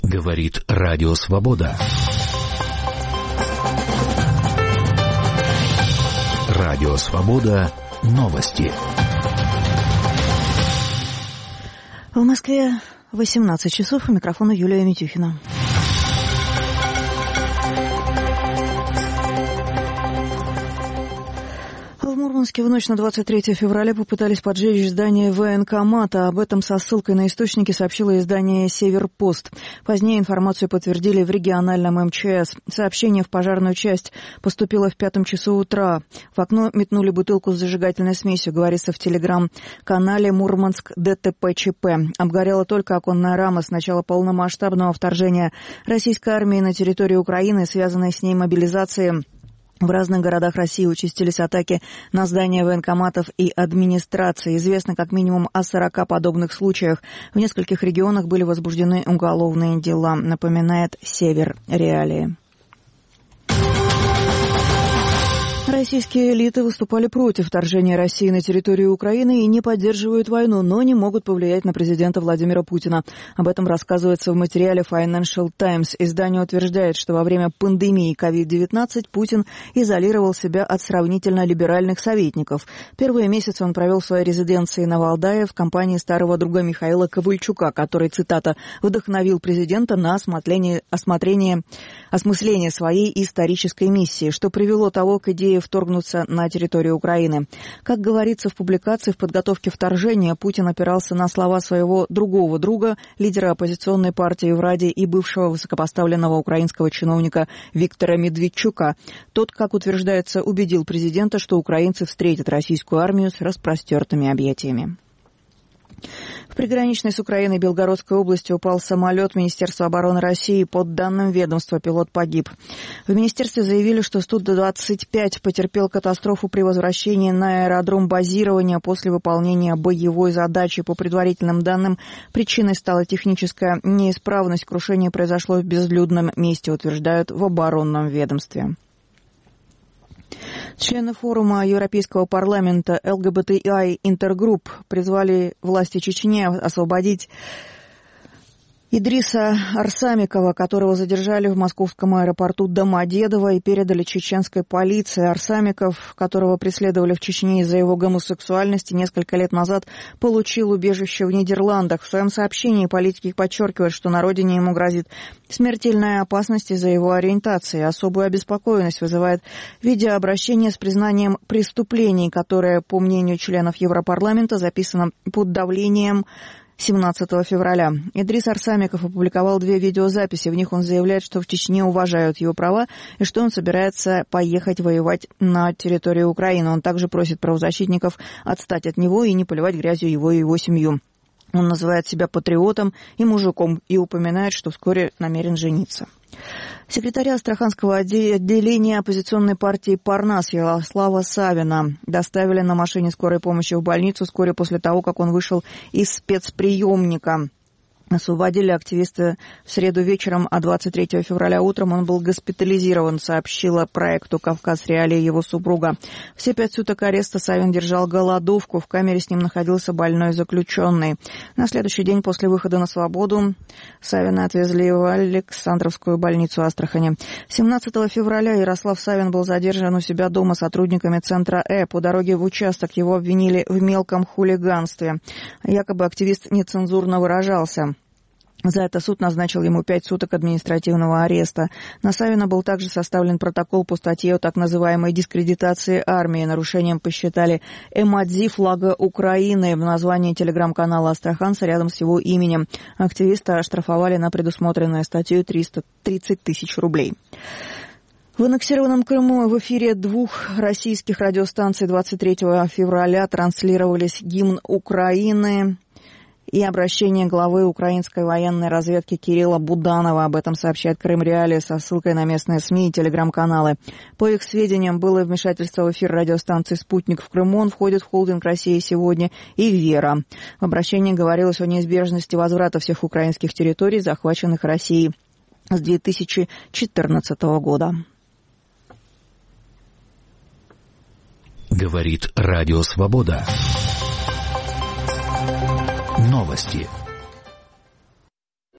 Говорит Радио Свобода. Радио Свобода. Новости. В Москве 18 часов. У микрофона Юлия Митюхина. В Мурманске в ночь на 23 февраля попытались поджечь здание военкомата. Об этом со ссылкой на источники сообщило издание «Северпост». Позднее информацию подтвердили в региональном МЧС. Сообщение в пожарную часть поступило в 5 часу утра. В окно метнули бутылку с зажигательной смесью, говорится в телеграм-канале «Мурманск ДТП-ЧП». Обгорела только оконная рама с начала полномасштабного вторжения российской армии на территорию Украины, связанной с ней мобилизацией. В разных городах России участились атаки на здания военкоматов и администрации. Известно как минимум о 40 подобных случаях. В нескольких регионах были возбуждены уголовные дела, напоминает Север Реалии. Российские элиты выступали против вторжения России на территорию Украины и не поддерживают войну, но не могут повлиять на президента Владимира Путина. Об этом рассказывается в материале Financial Times. Издание утверждает, что во время пандемии COVID-19 Путин изолировал себя от сравнительно либеральных советников. Первые месяцы он провел в своей резиденции на Валдае в компании старого друга Михаила Ковальчука, который, цитата, «вдохновил президента на осмысление своей исторической миссии», что привело того к идее вторгнуться на территорию Украины. Как говорится в публикации, в подготовке вторжения Путин опирался на слова своего другого друга, лидера оппозиционной партии в Раде и бывшего высокопоставленного украинского чиновника Виктора Медведчука. Тот, как утверждается, убедил президента, что украинцы встретят российскую армию с распростертыми объятиями. В приграничной с Украиной Белгородской области упал самолет Министерства обороны России. Под данным ведомства, пилот погиб. В министерстве заявили, что Ту-25 потерпел катастрофу при возвращении на аэродром базирования после выполнения боевой задачи. По предварительным данным, причиной стала техническая неисправность. Крушение произошло в безлюдном месте, утверждают в оборонном ведомстве. Члены форума Европейского парламента ЛГБТИ Интергрупп призвали власти Чечни освободить Идриса Арсамикова, которого задержали в московском аэропорту Домодедово и передали чеченской полиции. Арсамиков, которого преследовали в Чечне из-за его гомосексуальности, несколько лет назад получил убежище в Нидерландах. В своем сообщении политики подчеркивают, что на родине ему грозит смертельная опасность из-за его ориентации. Особую обеспокоенность вызывает видеообращение с признанием преступлений, которое, по мнению членов Европарламента, записано под давлением 17 февраля. Идрис Арсамиков опубликовал 2 видеозаписи. В них он заявляет, что в Чечне уважают его права и что он собирается поехать воевать на территорию Украины. Он также просит правозащитников отстать от него и не поливать грязью его и его семью. Он называет себя патриотом и мужиком и упоминает, что вскоре намерен жениться. Секретаря Астраханского отделения оппозиционной партии «Парнас» Ярослава Савина доставили на машине скорой помощи в больницу вскоре после того, как он вышел из спецприемника. Освободили активиста в среду вечером, а 23 февраля утром он был госпитализирован, сообщила проекту «Кавказ Реалии» его супруга. Все 5 суток ареста Савин держал голодовку. В камере с ним находился больной заключенный. На следующий день после выхода на свободу Савина отвезли в Александровскую больницу Астрахани. 17 февраля Ярослав Савин был задержан у себя дома сотрудниками центра Э. По дороге в участок его обвинили в мелком хулиганстве. Якобы активист нецензурно выражался. За это суд назначил ему 5 суток административного ареста. На Савина был также составлен протокол по статье о так называемой дискредитации армии. Нарушением посчитали эмодзи флага Украины в названии телеграм-канала «Астраханца» рядом с его именем. Активиста оштрафовали на предусмотренную статью 330 тысяч рублей. В аннексированном Крыму в эфире 2 российских радиостанций 23 февраля транслировались гимн Украины и обращение главы украинской военной разведки Кирилла Буданова. Об этом сообщает Крым Реалии со ссылкой на местные СМИ и телеграм-каналы. По их сведениям, было вмешательство в эфир радиостанции «Спутник» в Крыму. Он входит в холдинг «Россия сегодня» и «Вера». В обращении говорилось о неизбежности возврата всех украинских территорий, захваченных Россией с 2014 года. Говорит Радио Свобода. Новости.